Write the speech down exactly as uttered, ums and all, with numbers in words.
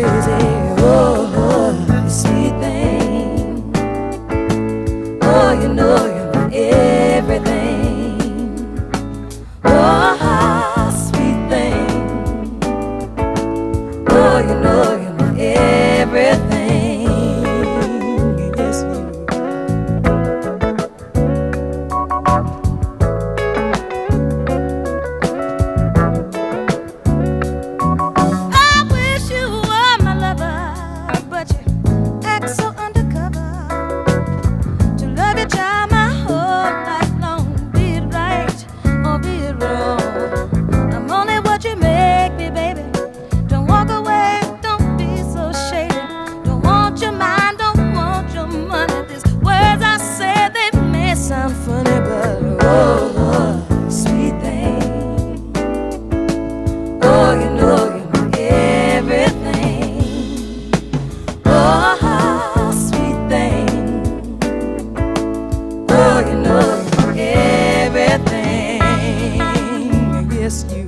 crazy. Oh, sweet thing. Oh, you know you're my everything. Oh, sweet thing. Oh, you know you're my everything. Yes, you. Funny, but oh, sweet thing. Oh, you know you're my everything. Oh, sweet thing. Oh, you know you're my everything. Yes, you.